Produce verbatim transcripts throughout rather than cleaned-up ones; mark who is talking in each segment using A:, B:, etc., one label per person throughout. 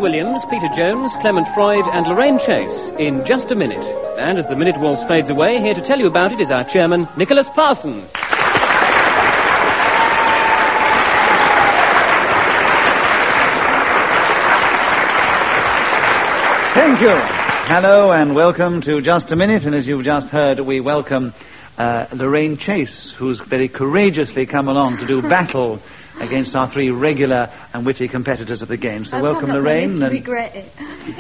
A: Williams, Peter Jones, Clement Freud and Lorraine Chase in Just a Minute. And as the minute waltz fades away, here to tell you about it is our chairman, Nicholas Parsons.
B: Thank you. Hello and welcome to Just a Minute. And as you've just heard, we welcome uh, Lorraine Chase, who's very courageously come along to do battle against our three regular and witty competitors of the game. So
C: I
B: welcome, Lorraine.
C: To regret it.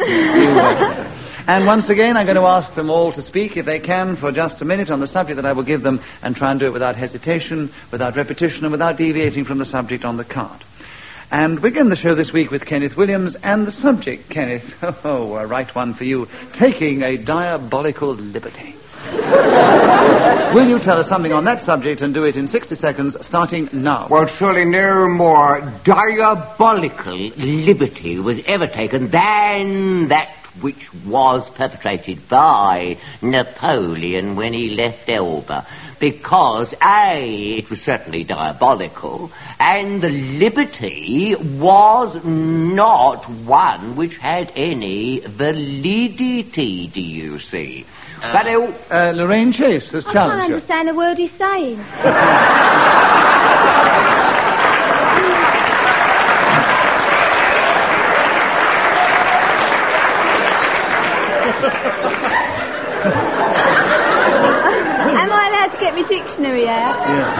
B: And once again, I'm going to ask them all to speak, if they can, for just a minute on the subject that I will give them, and try and do it without hesitation, without repetition, and without deviating from the subject on the card. And we begin the show this week with Kenneth Williams, and the subject, Kenneth, oh, a right one for you, taking a diabolical liberty. Will you tell us something on that subject and do it in sixty seconds, starting now?
D: Well, surely no more diabolical liberty was ever taken than that which was perpetrated by Napoleon when he left Elba. Because, A, it was certainly diabolical, and the liberty was not one which had any validity, do you see?
B: Uh, but it, uh, Lorraine Chase has
C: I
B: challenged you.
C: I can't understand a word he's saying. Am I allowed to get my dictionary out?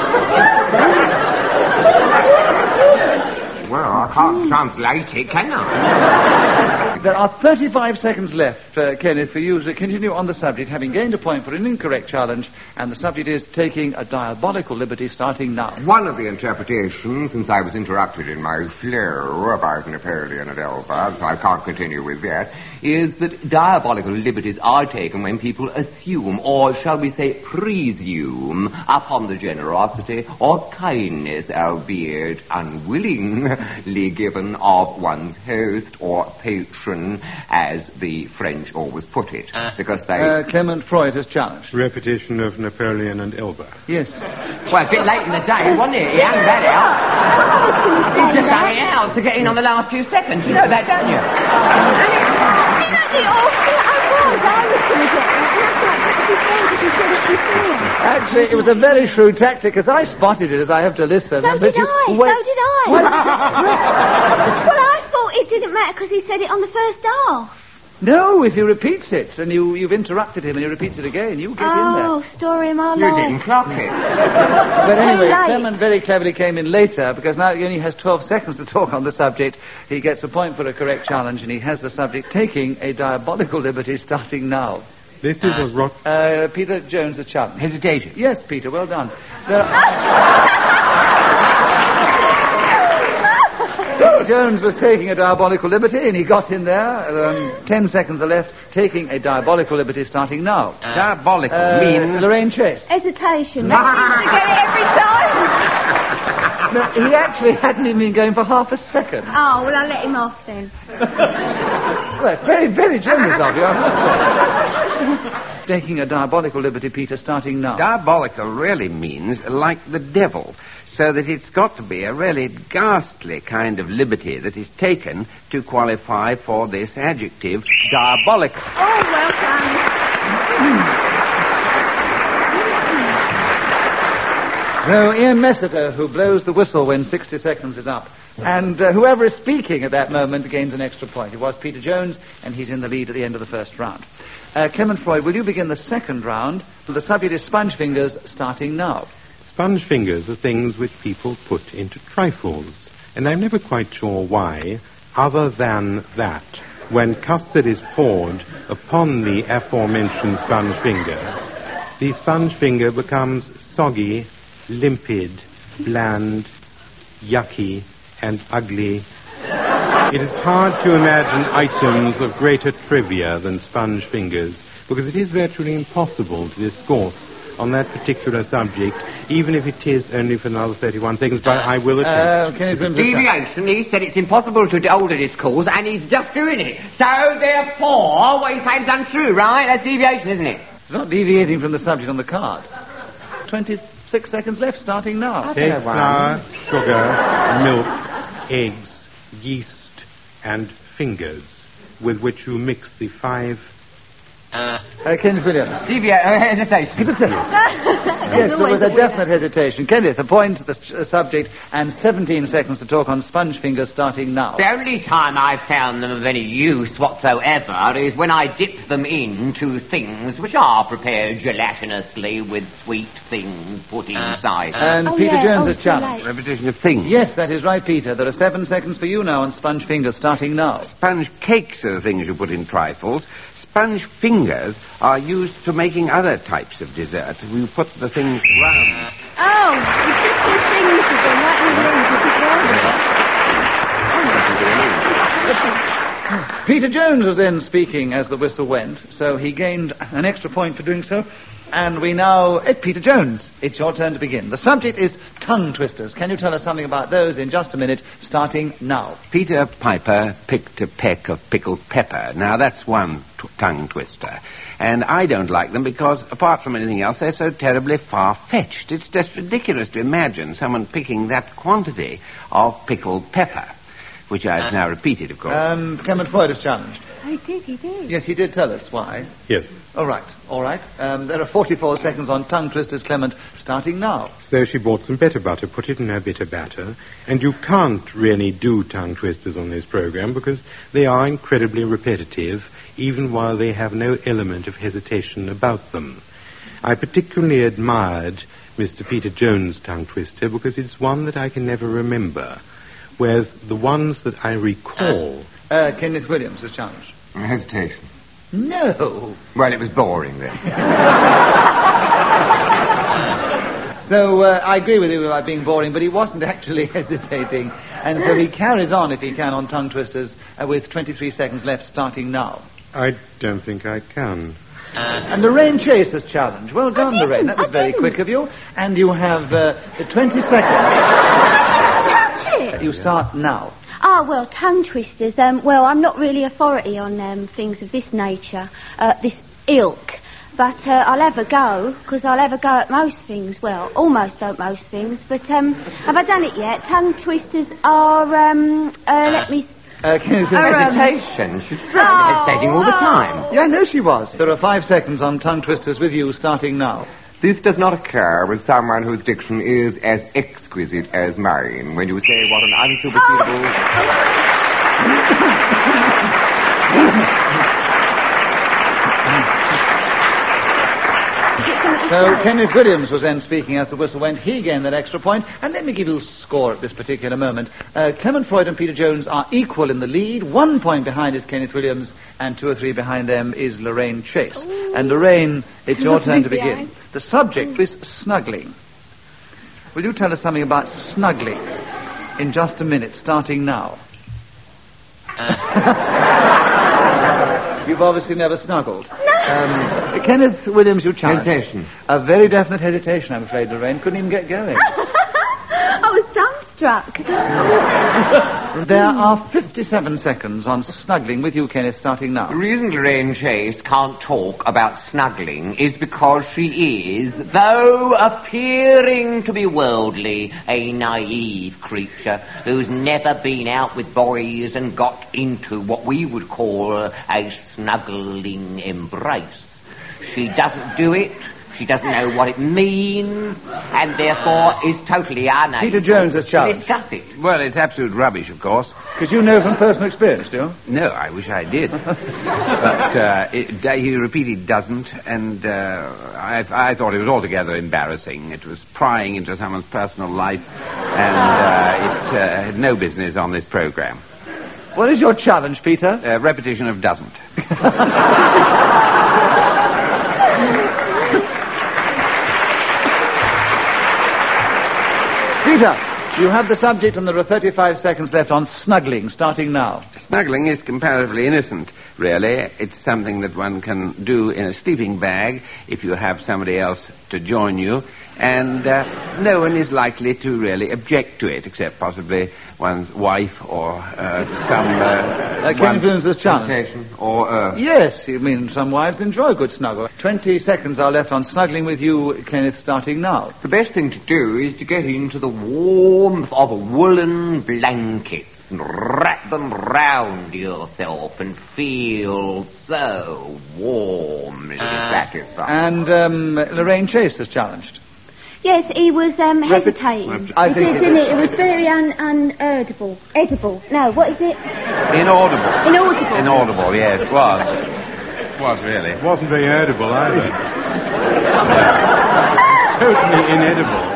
D: Yeah. Well, I can't translate it, can I?
B: There are thirty-five seconds left, uh, Kenneth, for you to continue on the subject, having gained a point for an incorrect challenge, and the subject is taking a diabolical liberty, starting now.
D: One of the interpretations, since I was interrupted in my flow about Napoleon at Elba, so I can't continue with that, is that diabolical liberties are taken when people assume, or shall we say presume, upon the generosity or kindness, albeit unwillingly given, of one's host or patron, as the French always put it, because they...
B: Uh, Clement Freud has challenged.
E: Repetition of Napoleon and Elba.
B: Yes.
D: Well, a bit late in the day, wasn't it? He hadn't that out. He just had it out to get in on the last few seconds. You know that, don't you?
B: Actually, it was a very shrewd tactic, as I spotted it, as I have to listen.
C: So did
B: you,
C: I,
B: wait,
C: so did I.
B: Well,
C: I thought it didn't matter because he said it on the first half.
B: No, if he repeats it, and you, you've interrupted him, and he repeats it again, you get
C: oh,
B: in there.
C: Oh, story of my
D: you
C: life.
D: You didn't clock it.
B: But anyway, Clement very cleverly came in later, because now he only has twelve seconds to talk on the subject. He gets a point for a correct challenge, and he has the subject taking a diabolical liberty, starting now.
E: This is a rock...
B: Uh, Peter Jones has challenged.
D: Hesitation.
B: Yes, Peter, well done. There are... Jones was taking a diabolical liberty, and he got in there. Um, ten seconds are left, taking a diabolical liberty, starting now.
D: Uh, diabolical
B: uh,
D: means...
B: Lorraine Chase.
C: Hesitation. That seems to get it every time.
B: No, he actually hadn't even been going for half a second.
C: Oh, well, I'll let him off then.
B: Well, it's very, very generous of you, I must say. Taking a diabolical liberty, Peter, starting now.
F: Diabolical really means like the devil, so that it's got to be a really ghastly kind of liberty that is taken to qualify for this adjective, diabolical.
C: Oh, well done.
B: So, Ian Messiter, who blows the whistle when sixty seconds is up. And uh, whoever is speaking at that moment gains an extra point. It was Peter Jones, and he's in the lead at the end of the first round. Uh, Clement Freud, will you begin the second round? The subject is sponge fingers, starting now.
E: Sponge fingers are things which people put into trifles. And I'm never quite sure why, other than that, when custard is poured upon the aforementioned sponge finger, the sponge finger becomes soggy, limpid, bland, yucky, and ugly. It is hard to imagine items of greater trivia than sponge fingers, because it is virtually impossible to discourse on that particular subject, even if it is only for another thirty-one seconds, but I will attempt.
B: Uh,
D: Deviation, he said it's impossible to alter this cause, and he's just doing it. So, therefore, what he's saying is untrue, right? That's deviation, isn't it?
B: It's not deviating from the subject on the card. Twenty-six seconds left, starting now.
E: Take flour, sugar, milk, eggs, yeast, and fingers with which you mix the five...
B: Uh, Kenneth Williams.
D: Deviate, uh, hesitation.
B: Hesitation. Yes, there was a definite hesitation. Kenneth, a point to the s- uh, subject and seventeen seconds to talk on sponge fingers starting now.
D: The only time I've found them of any use whatsoever is when I dip them into things which are prepared gelatinously with sweet things put inside.
B: And
C: Oh,
B: Peter
C: yeah.
B: Jones
C: Oh,
B: is
C: too
B: challenged.
C: late.
F: Repetition of things.
B: Yes, that is right, Peter. There are seven seconds for you now on sponge fingers starting now.
F: Sponge cakes are the things you put in trifles. Sponge fingers are used for making other types of dessert. You put the things round.
C: Oh, you did the things again. That was
B: Peter Jones was then speaking as the whistle went, so he gained an extra point for doing so. And we now... Eh, Peter Jones, it's your turn to begin. The subject is tongue twisters. Can you tell us something about those in just a minute, starting now?
F: Peter Piper picked a peck of pickled pepper. Now, that's one t- tongue twister. And I don't like them because, apart from anything else, they're so terribly far-fetched. It's just ridiculous to imagine someone picking that quantity of pickled pepper, which I've now repeated, of course.
B: Um, Clement Freud is challenged.
C: He did, he did.
B: Yes, he did tell us why.
E: Yes.
B: All right, all right. Um, there are forty-four seconds on tongue twisters, Clement, starting now.
E: So she bought some bitter butter, put it in her bitter batter, and you can't really do tongue twisters on this program because they are incredibly repetitive, even while they have no element of hesitation about them. I particularly admired Mister Peter Jones' tongue twister because it's one that I can never remember, whereas the ones that I recall...
B: Uh, Kenneth Williams is challenged.
D: Hesitation.
B: No.
D: Well, it was boring then.
B: So uh, I agree with you about being boring, but he wasn't actually hesitating. And so he carries on, if he can, on tongue twisters uh, with twenty-three seconds left, starting now.
E: I don't think I can.
B: And Lorraine Chase has challenged. Well done,
C: didn't,
B: Lorraine. That was
C: I
B: very
C: didn't.
B: quick of you. And you have uh, the twenty seconds.
C: Touch it.
B: You start now.
C: Ah, well, tongue twisters. Um, well, I'm not really authority on um, things of this nature, uh, this ilk. But uh, I'll have a go, because I'll have a go at most things. Well, almost at most things. But um, have I done it yet? Tongue twisters are, um, uh, let me...
B: Uh, Kenneth
C: Uh,
B: Williams.
C: um,
D: Hesitation. She's
C: Oh,
D: hesitating all the time.
B: Yeah, I know she was. There are five seconds on tongue twisters with you, starting now.
D: This does not occur with someone whose diction is as exquisite as mine. When you say what an unsupersedable...
B: So Kenneth Williams was then speaking as the whistle went. He gained that extra point. And let me give you a score at this particular moment. Uh, Clement Freud and Peter Jones are equal in the lead. One point behind is Kenneth Williams, and two or three behind them is Lorraine Chase.
C: Ooh.
B: And Lorraine, it's your turn to begin.
C: Behind.
B: The subject is snuggling. Will you tell us something about snuggling in just a minute, starting now? You've obviously never snuggled. No. Um, Kenneth Williams, you challenge.
D: Hesitation.
B: A very definite hesitation, I'm afraid, Lorraine. Couldn't even get going.
C: I was dumbstruck.
B: There are fifty-seven seconds on snuggling with you, Kenneth, starting
D: The
B: now.
D: reason Lorraine Chase can't talk about snuggling is because she is, though appearing to be worldly, a naive creature who's never been out with boys and got into what we would call a snuggling embrace. She doesn't do it. She doesn't know what it means, and therefore is totally unable
B: Peter Jones has
D: to
B: challenged.
D: discuss it.
F: Well, it's absolute rubbish, of course.
B: Because you know from personal experience, do you?
F: No, I wish I did. But uh, it, uh, he repeated doesn't, and uh, I, I thought it was altogether embarrassing. It was prying into someone's personal life, and uh, it uh, had no business on this program.
B: What is your challenge, Peter?
F: Uh, repetition of doesn't.
B: Peter, you have the subject and there are thirty-five seconds left on snuggling, starting now.
F: Snuggling is comparatively innocent, really. It's something that one can do in a sleeping bag if you have somebody else to join you, and uh, no one is likely to really object to it, except possibly one's wife or uh, some... Uh,
B: Uh, Kenneth Williams has challenged.
D: Hesitation. Or, uh...
B: Yes, I mean, some wives enjoy a good snuggle. Twenty seconds are left on snuggling with you, Kenneth, starting now.
D: The best thing to do is to get into the warmth of woolen blankets. and wrap them round yourself and feel so warmly satisfied.
B: And um, Lorraine Chase has challenged.
C: Yes, he was um, hesitating.
B: I
C: He
B: think
C: did,
B: it
C: didn't it? It was very un- unedible. Edible. No, what is it?
F: Inaudible.
C: Inaudible.
F: Inaudible, yes, it was. It was really.
E: It wasn't very edible either. Totally inedible.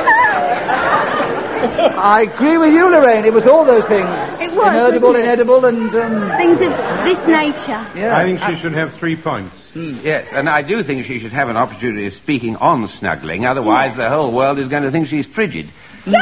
B: I agree with you, Lorraine. It was all those things.
C: It was,
B: Inaudible,
C: wasn't it?
B: inedible, and... Um,
C: Things of this nature.
B: yeah.
E: I think she should have three points.
F: Yes, and I do think she should have an opportunity of speaking on snuggling, otherwise the whole world is going to think she's frigid. Because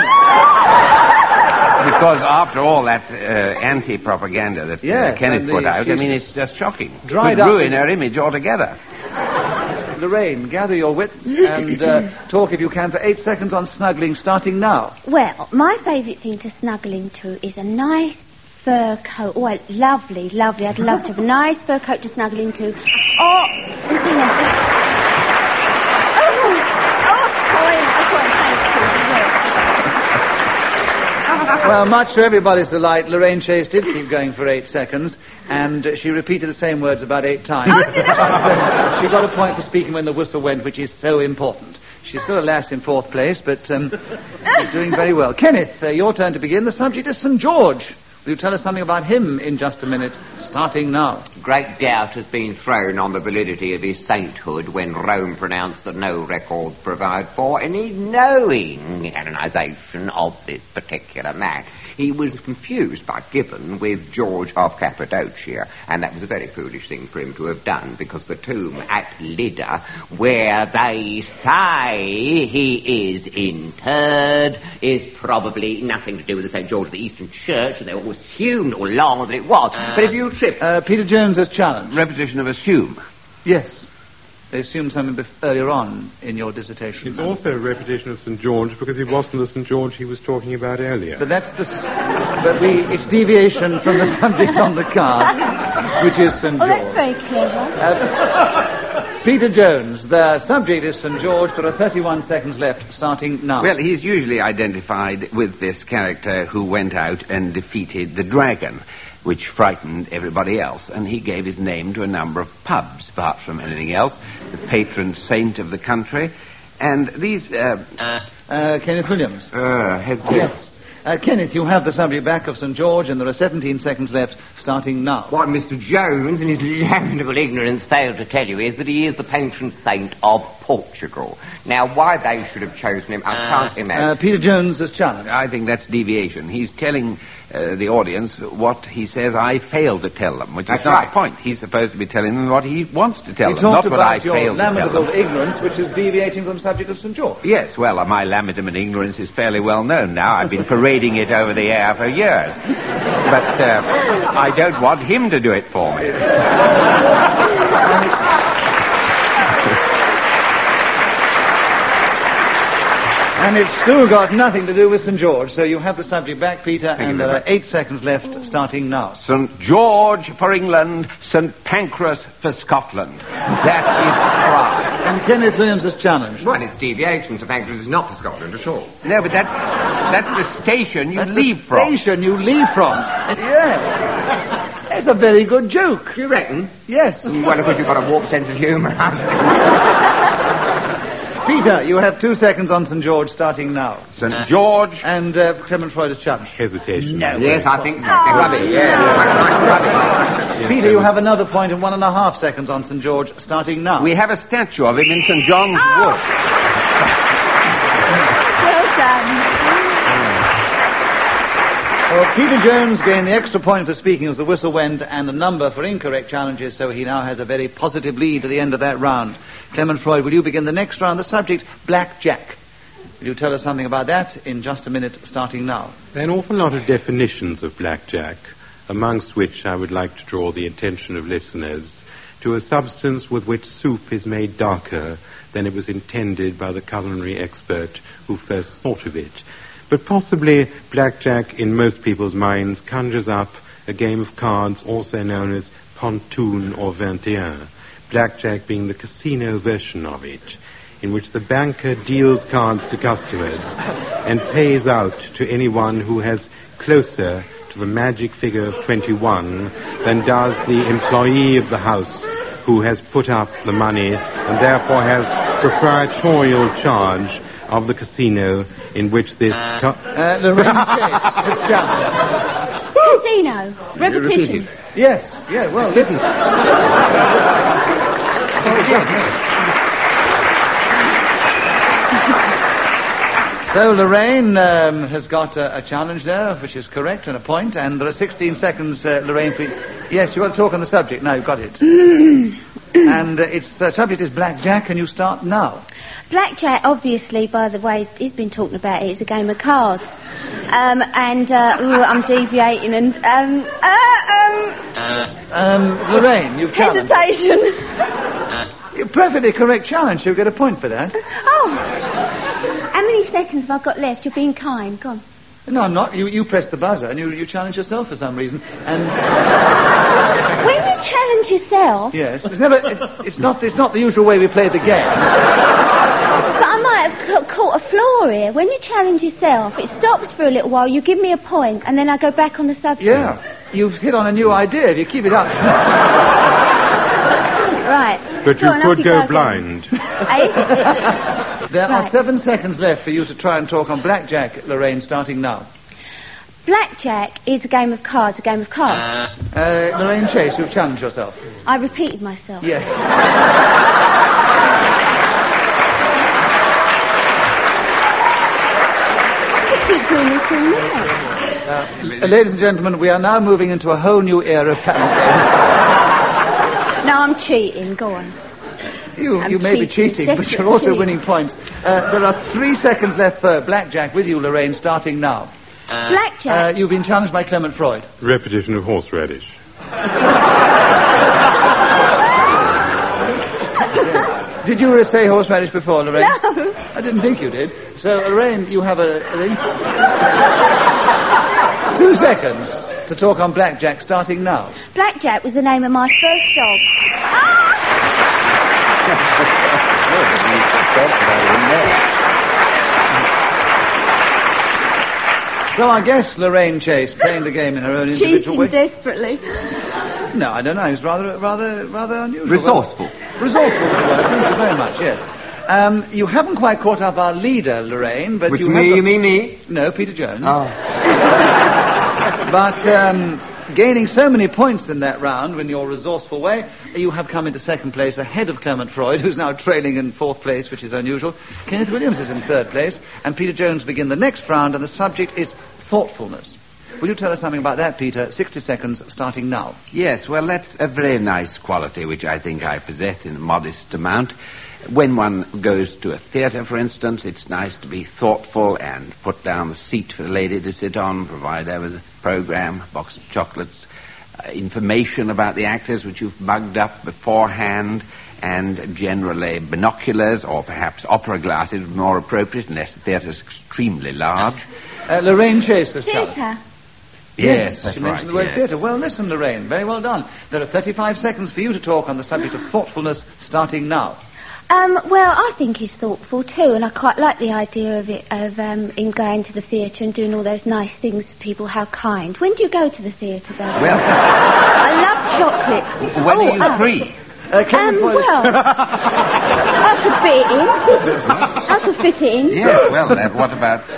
F: after all that uh, anti-propaganda that
B: Yes,
F: uh, Kenneth
B: and the-
F: put out, I
B: she's
F: mean, it's just shocking.
B: dried
F: Could
B: up
F: ruin
B: in-
F: her image altogether.
B: Lorraine, gather your wits and uh, talk, if you can, for eight seconds on snuggling, starting now.
C: Well, my favourite thing to snuggle into is a nice fur coat. Oh, I- lovely, lovely. I'd love to have a nice fur coat to snuggle into. Oh, listen here. Oh, oh, boy, I've got a
B: Well, much to everybody's delight, Lorraine Chase did keep going for eight seconds, and uh, she repeated the same words about eight times.
C: Oh, did I?
B: But, uh, she got a point for speaking when the whistle went, which is so important. She's still a lass in fourth place, but um, she's doing very well. Kenneth, uh, your turn to begin. The subject is Saint George. Will you tell us something about him in just a minute, starting now?
D: Great doubt has been thrown on the validity of his sainthood when Rome pronounced that no records provide for any knowing canonisation of this particular man. He was confused by Gibbon with George of Cappadocia, and that was a very foolish thing for him to have done, because the tomb at Lydda, where they say he is interred, is probably nothing to do with the Saint George of the Eastern Church, and they all assumed all along that it was. But if you trip...
B: Uh, Peter Jones has challenged.
F: Repetition of assume.
B: Yes. They assumed something bef- earlier on in your dissertation.
E: It's also a repetition of Saint George because it wasn't the Saint George he was talking about earlier.
B: But that's the... S- but we... It's deviation from the subject on the card, which is Saint
C: Oh,
B: George.
C: that's very clever.
B: Uh, Peter Jones, the subject is Saint George. There are thirty-one seconds left, starting now.
F: Well, he's usually identified with this character who went out and defeated the dragon, which frightened everybody else, and he gave his name to a number of pubs, apart from anything else, the patron saint of the country, and these... Uh,
B: Uh, Kenneth Williams.
F: uh, hesitate.
B: Yes. Uh, Kenneth, you have the subject back of Saint George, and there are seventeen seconds left, starting now.
D: What Mister Jones, in his lamentable ignorance, failed to tell you is that he is the patron saint of Portugal. Now, why they should have chosen him, I can't imagine.
B: Uh, Peter Jones has challenged.
F: I think that's deviation. He's telling uh, the audience what he says I failed to tell them, which is
D: That's
F: not
D: right.
F: the point. He's supposed to be telling them what he wants to tell
B: You
F: them,
B: talked
F: not what I
B: about your
F: failed to tell
B: lamentable
F: them.
B: ignorance, which is deviating from the subject of Saint George.
F: Yes, well, uh, my lamentum and ignorance is fairly well known now. I've been parading it over the air for years. But uh, I don't want him to do it for me.
B: And it's still got nothing to do with Saint George, so you have the subject back, Peter, and there are eight seconds left, starting now.
F: Saint George for England, Saint Pancras for Scotland. That is pride.
B: And Kenneth Williams has challenged.
D: Well, it's deviation. St Pancras is not for Scotland at all.
F: No, but that, that's the station you
B: That's
F: leave
B: the
F: from.
B: station you leave from. Yes. That's a very good joke.
D: You reckon?
B: Yes.
D: Well, of course, you've got a warped sense of humour.
B: Peter, you have two seconds on Saint George, starting now.
F: Saint George.
B: And uh, Clement Freud has challenged.
E: Hesitation.
B: No.
D: Yes, I think so. Rubbish. Yeah.
B: Peter, you have another point and one and a half seconds on Saint George, starting now.
F: We have a statue of him in Saint John's Wood.
C: Well done.
B: Well, Peter Jones gained the extra point for speaking as the whistle went, and a number for incorrect challenges, so he now has a very positive lead to the end of that round. Clement Freud, will you begin the next round? The subject, blackjack. Will you tell us something about that in just a minute, starting now?
E: There are an awful lot of definitions of blackjack, amongst which I would like to draw the attention of listeners to a substance with which soup is made darker than it was intended by the culinary expert who first thought of it. But possibly blackjack in most people's minds conjures up a game of cards also known as pontoon or vingt et un, blackjack being the casino version of it, in which the banker deals cards to customers and pays out to anyone who has closer to of a magic figure of twenty-one than does the employee of the house who has put up the money and therefore has proprietorial charge of the casino in which this... Co-
B: uh, Lorraine Chase has challenged.
C: Casino. Repetition.
B: Yes, yeah, well, listen. Oh, yeah. So Lorraine um, has got a, a challenge there, which is correct, and a point, and there are sixteen seconds, uh, Lorraine, for... Yes, you want to talk on the subject. Now, you've got it. And uh, its uh, subject is blackjack, and you start now.
C: Blackjack, obviously, by the way, he's been talking about it, it's a game of cards. Um, and, uh, ooh, I'm deviating and, um, uh, um...
B: Um, Lorraine, you've challenged.
C: Hesitation.
B: You're perfectly correct challenge. You'll get a point for that.
C: Oh. How many seconds have I got left? You're being kind. Go on.
B: No, I'm not. You you press the buzzer and you, you challenge yourself for some reason. And
C: when you challenge yourself...
B: Yes. It's never... It, it's not It's not the usual way we play the game.
C: But I might have ca- caught a flaw here. When you challenge yourself, it stops for a little while, you give me a point, and then I go back on the subject.
B: Yeah. You've hit on a new idea if you keep it up.
C: Right.
E: But
C: Go
E: you
C: on,
E: could
C: up
E: go
C: go
E: blind.
C: Eh?
B: There are
C: Right.
B: seven seconds left for you to try and talk on blackjack, Lorraine, starting now.
C: Blackjack is a game of cards, a game of cards.
B: Uh, Lorraine Chase, you've challenged yourself.
C: I repeated myself.
B: Yeah.
C: I keep doing this all night.
B: Uh, ladies and gentlemen, we are now moving into a whole new era of panel games.
C: No, I'm cheating. Go on.
B: You,
C: I'm
B: you may be
C: cheating,
B: cheating, but
C: desperate
B: you're also
C: cheating.
B: winning points. Uh, there are three seconds left for blackjack with you, Lorraine, starting now.
C: Blackjack.
B: Uh, you've been challenged by Clement Freud.
E: Repetition of horseradish.
B: Did you say horseradish before, Lorraine?
C: No.
B: I didn't think you did. So, Lorraine, you have a... a two seconds to talk on blackjack, starting now.
C: Blackjack was the name of my first dog.
B: So I guess Lorraine Chase playing the game in her own individual
C: Cheating
B: way.
C: desperately.
B: No, I don't know. It's rather, rather, rather unusual.
D: Resourceful.
B: Resourceful, thank you very much, yes. Um, you haven't quite caught up our leader, Lorraine, but
D: Which
B: you
D: me,
B: have...
D: you
B: the-
D: mean me?
B: No, Peter Jones.
D: Oh.
B: But um, gaining so many points in that round in your resourceful way, you have come into second place ahead of Clement Freud, who's now trailing in fourth place, which is unusual. Kenneth Williams is in third place, and Peter Jones begin the next round, and the subject is thoughtfulness. Will you tell us something about that, Peter? sixty seconds, starting now.
F: Yes, well, that's a very nice quality, which I think I possess in a modest amount. When one goes to a theatre, for instance, it's nice to be thoughtful and put down the seat for the lady to sit on, provide her with a programme, a box of chocolates, uh, information about the actors which you've mugged up beforehand, and generally binoculars or perhaps opera glasses would be more appropriate unless the theatre's extremely large.
B: Uh, Lorraine Chase has challenged.
C: Theatre.
F: Yes, that's
B: she
F: right,
B: mentioned the word
F: yes.
B: theatre. Well, listen, Lorraine, very well done. There are thirty-five seconds for you to talk on the subject of thoughtfulness, starting now.
C: Um, well, I think he's thoughtful too, and I quite like the idea of it, of um, him going to the theatre and doing all those nice things for people. How kind. When do you go to the theatre, though?
F: Well,
C: I love chocolate.
F: when
C: oh,
F: are you
C: oh.
F: free?
B: Uh, Clement
C: Um,
B: Freud-
C: well, I could fit it in. I could fit it in.
F: Yes, well, then, what about...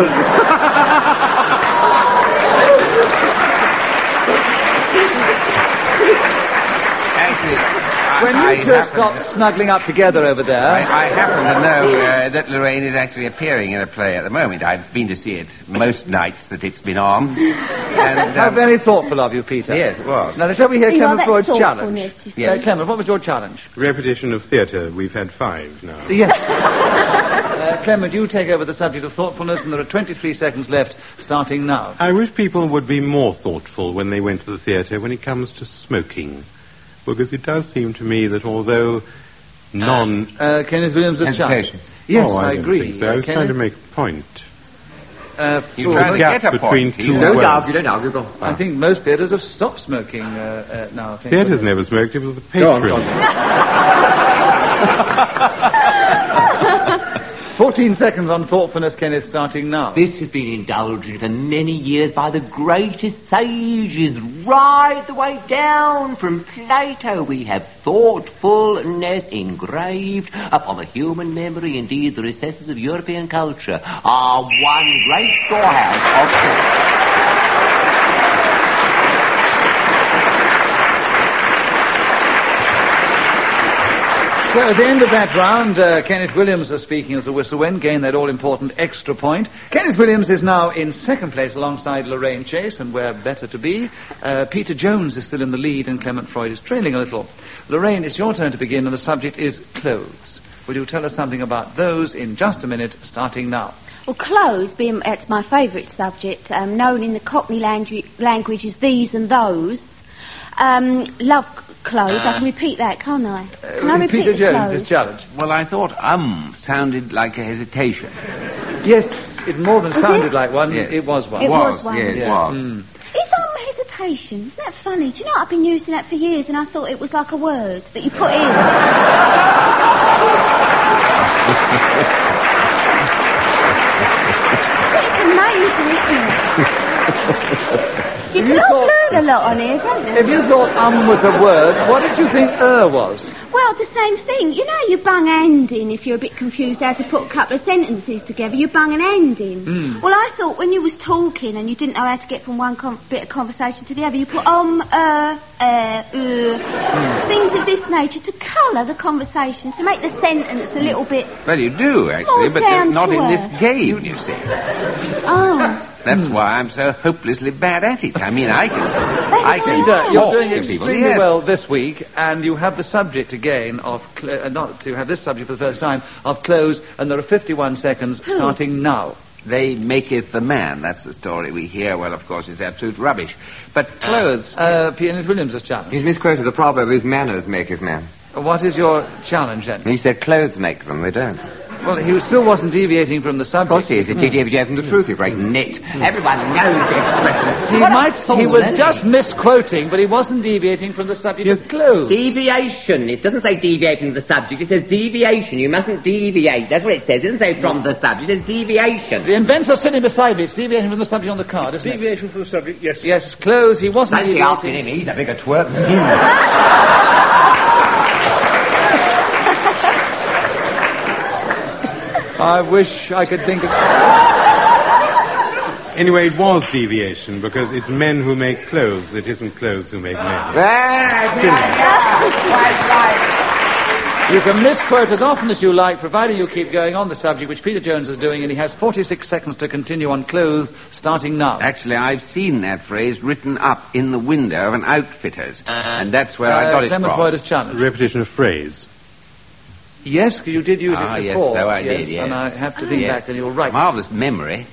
F: Uh... Actually, I,
B: When
F: I
B: you two have
F: happen-
B: stopped snuggling up together over there...
F: I, I happen to know uh, that Lorraine is actually appearing in a play at the moment. I've been to see it most nights that it's been on. And,
B: How
F: um,
B: very thoughtful of you, Peter.
F: Yes, it was.
B: Now, shall we hear
C: You know,
B: Clement
C: that's
B: Freud's challenge?
C: thoughtfulness, you see.
B: Uh, Clement, what was your challenge?
E: Repetition of theatre. We've had five now.
B: Yes. uh, Clement, you take over the subject of thoughtfulness, and there are twenty-three seconds left, starting now.
E: I wish people would be more thoughtful when they went to the theatre when it comes to smoking. Because it does seem to me that although non...
B: Uh, Kenneth Williams has challenged.
D: Hesitation.
B: Yes,
E: oh, I,
B: I
E: don't
B: agree.
E: think so. I was
B: Uh,
E: trying to
B: Kenneth?
E: make a point.
B: Uh,
F: You
B: oh,
F: trying to
E: gap
F: get a
E: between
F: point.
E: two
F: You
D: Don't
E: Well-
D: argue, don't argue. Go on.
B: I think most theatres have stopped smoking uh, uh, now. I think.
E: Theatre's never smoked. It was the
B: Go on,
E: patron.
B: go on. fourteen seconds on thoughtfulness, Kenneth, starting now.
D: This has been indulged in for many years by the greatest sages, right the way down from Plato. We have thoughtfulness engraved upon the human memory. Indeed, the recesses of European culture are one great storehouse of thought.
B: So at the end of that round, uh, Kenneth Williams was speaking as the whistle went, gained that all-important extra point. Kenneth Williams is now in second place alongside Lorraine Chase, and where better to be. Uh, Peter Jones is still in the lead, and Clement Freud is trailing a little. Lorraine, it's your turn to begin, and the subject is clothes. Will you tell us something about those in just a minute, starting now?
C: Well, clothes, being it's my favourite subject, um, known in the Cockney langu- language as these and those. Um, love clothes. I can repeat that, can't I? Can
B: Uh,
C: I repeat
B: Peter
C: the
B: Jones
C: clothes?
B: is challenged.
F: Well, I thought um sounded like a hesitation.
B: Yes, it more than
C: Was
B: sounded
C: it?
B: like one.
F: Yes.
B: It was one.
C: It was one.
F: yes,
B: Yeah.
F: was.
B: Mm.
C: Is um hesitation? Isn't that funny? Do you know I've been using that for years, and I thought it was like a word that you put in. It's amazing, isn't it? You
B: If
C: can
B: you
C: all
B: thought-
C: learn a lot on here, don't you?
B: If you thought um was a word, what did you think er was?
C: Well, the same thing. You know, you bung and in if you're a bit confused how to put a couple of sentences together. You bung an and in.
B: Mm.
C: Well, I thought when you was talking and you didn't know how to get from one com- bit of conversation to the other, you put um, uh, uh, uh,
B: Mm.
C: things of this nature to colour the conversation, to make the sentence a little bit...
F: Well, you do, actually,
C: More
F: but
C: down
F: not
C: to
F: in this
C: earth.
F: game, you see.
C: Oh.
F: That's why I'm so hopelessly bad at it. I mean, I can... I can
B: Peter,
F: talk
B: you're doing
F: to people,
B: extremely
F: yes.
B: well this week, and you have the subject again of, cl- uh, not to have this subject for the first time, of clothes, and there are fifty-one seconds starting now.
F: They maketh the man. That's the story we hear. Well, of course, it's absolute rubbish. But clothes...
B: Uh, Kenneth Williams has challenged.
D: He's misquoted the proverb, his manners maketh man.
B: What is your challenge, then?
D: He said clothes make them, they don't.
B: Well, he still wasn't deviating from the
D: Of
B: subject.
D: course he is. It's deviating from the truth, you great nit. Everyone knows this.
B: He
D: What a
B: might,
D: fool,
B: he was
D: isn't
B: just misquoting, but he wasn't deviating from the subject of clothes.
G: Deviation. It doesn't say deviating from the subject. It says deviation. You mustn't deviate. That's what it says. It doesn't say from the subject. It says deviation.
B: The inventor sitting beside me, it's deviating from the subject on the card, isn't it?
H: Deviation from the subject, yes.
B: Yes, clothes, he wasn't
D: Fancy
B: deviating.
D: asking him. He's a bigger twerp than him.
B: I wish I could think of...
E: Anyway, it was deviation, because it's men who make clothes. It isn't clothes who make men.
D: That's right.
B: You can misquote as often as you like, providing you keep going on the subject, which Peter Jones is doing, and he has forty-six seconds to continue on clothes, starting now.
F: Actually, I've seen that phrase written up in the window of an outfitter's, and that's where I got
B: Uh,
F: it
B: Clement
F: from.
B: Freud has challenged.
E: Repetition of phrase.
B: Yes, you did use
F: Ah,
B: it
F: yes,
B: before.
F: so I did, yes.
B: And I have to think
F: Yes.
B: back, and you're right.
F: Marvellous memory.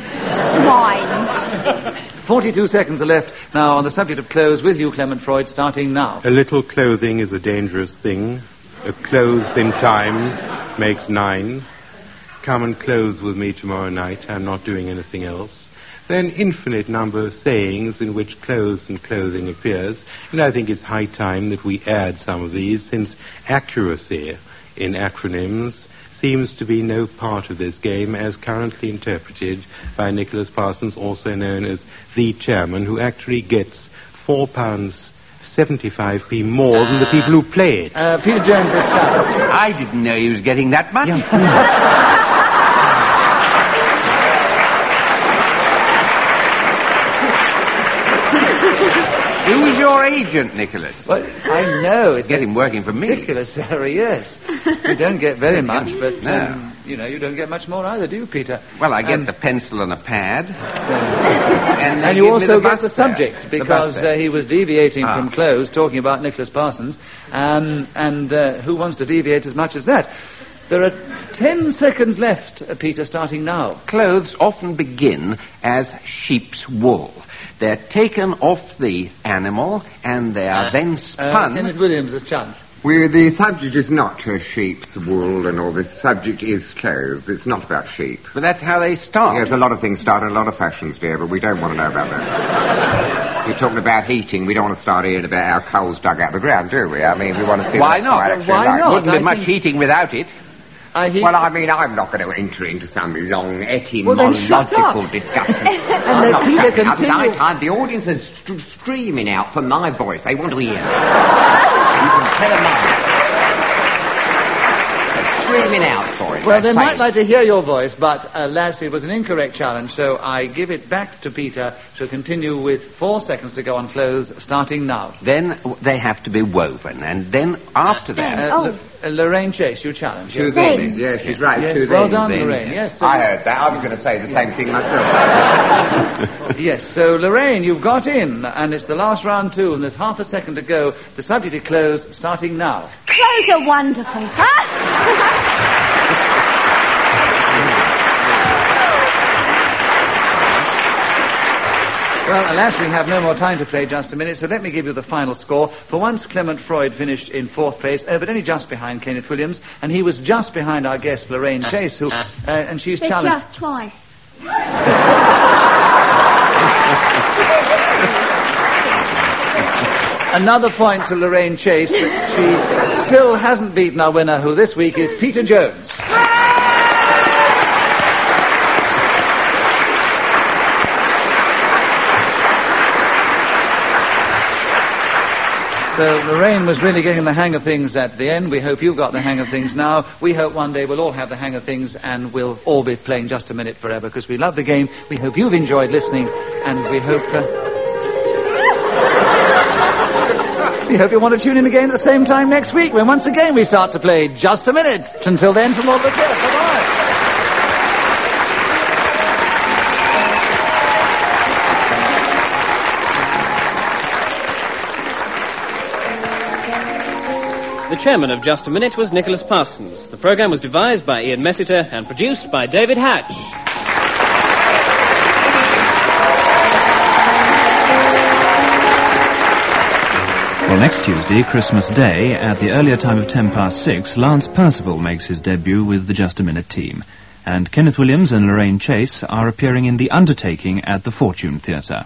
C: Swine.
B: forty-two seconds are left now on the subject of clothes with you, Clement Freud, starting now.
E: A little clothing is a dangerous thing. A clothes in time makes nine. Come and clothe with me tomorrow night. I'm not doing anything else. There are an infinite number of sayings in which clothes and clothing appears, and I think it's high time that we add some of these, since accuracy in acronyms seems to be no part of this game as currently interpreted by Nicholas Parsons, also known as the chairman, who actually gets four pounds seventy-five p more than the people who play it.
B: Uh, Peter Jones has challenged.
F: I didn't know he was getting that much. Who's your agent, Nicholas?
B: Well, I know, it's
F: Get him working for me.
B: ridiculous salary, yes. You don't get very much, but,
F: No.
B: um, you know, you don't get much more either, do you, Peter?
F: Well, I get
B: Um,
F: the pencil and a pad. and they
B: And you
F: give me
B: also
F: the
B: get
F: bus
B: the
F: fare.
B: subject,
F: The bus
B: because
F: fare.
B: uh, he was deviating
F: Ah.
B: from clothes, talking about Nicholas Parsons, um, and uh, who wants to deviate as much as that? There are ten seconds left, uh, Peter, starting now.
F: Clothes often begin as sheep's wool. They're taken off the animal and they are then
B: Uh,
F: spun.
B: Kenneth Williams has challenged.
D: We, the subject is not uh, sheep's wool and all this. Subject is clothes. It's not about sheep.
F: But that's how they start.
D: Yes, a lot of things start in a lot of fashions, dear, but we don't want to know about that. You're talking about heating. We don't want to start hearing about how coal's dug out of the ground, do we? I mean, we want to see
F: Why
D: what
F: not?
D: it's actually
B: Why
D: like.
B: not?
F: Wouldn't
B: I
F: be much
B: think-
F: heating without it.
B: Uh, he...
D: Well, I mean, I'm not going to enter into some long
B: Well, then shut
D: etymological
B: up.
D: discussion.
B: And
D: I'm
B: then
D: not
B: Peter
D: shutting up. It's
B: continue-
D: high time. The audience is st- screaming out for my voice. They want to hear. You can tell them mine. They're screaming out for it.
B: Well,
D: They're
B: they might
D: saying-
B: like to hear your voice, but alas, it was an incorrect challenge, so I give it back to Peter to continue with four seconds to go on clothes, starting now.
F: Then w- they have to be woven, and then after that...
B: Uh,
C: Oh.
B: L- uh, Lorraine Chase, you challenge.
D: Two
B: Yes,
D: things. Yes, she's right.
B: yes
D: Two
B: well
D: things.
B: done,
F: then,
B: Lorraine.
F: yes.
B: Yes, so
D: I
B: you-
D: heard that. I was going to say the same thing myself.
B: Yes, so Lorraine, you've got in, and it's the last round too, and there's half a second to go. The subject is clothes, starting now.
C: Clothes are wonderful. Huh?
B: Well, alas, we have no more time to play just a minute, so let me give you the final score. For once, Clement Freud finished in fourth place, uh, but only just behind Kenneth Williams, and he was just behind our guest, Lorraine Chase, who, uh, and she's
C: They're
B: challenged...
C: just twice.
B: Another point to Lorraine Chase that she still hasn't beaten our winner, who this week is Peter Jones. So Lorraine was really getting the hang of things at the end. We hope you've got the hang of things now. We hope one day we'll all have the hang of things and we'll all be playing Just a Minute forever because we love the game. We hope you've enjoyed listening and we hope... Uh, we hope you want to tune in again at the same time next week when once again we start to play Just a Minute. Until then, from all of us here, bye-bye.
A: The chairman of Just a Minute was Nicholas Parsons. The programme was devised by Ian Messiter and produced by David Hatch.
H: Well, next Tuesday, Christmas Day, at the earlier time of ten past six, Lance Percival makes his debut with the Just a Minute team. And Kenneth Williams and Lorraine Chase are appearing in The Undertaking at the Fortune Theatre.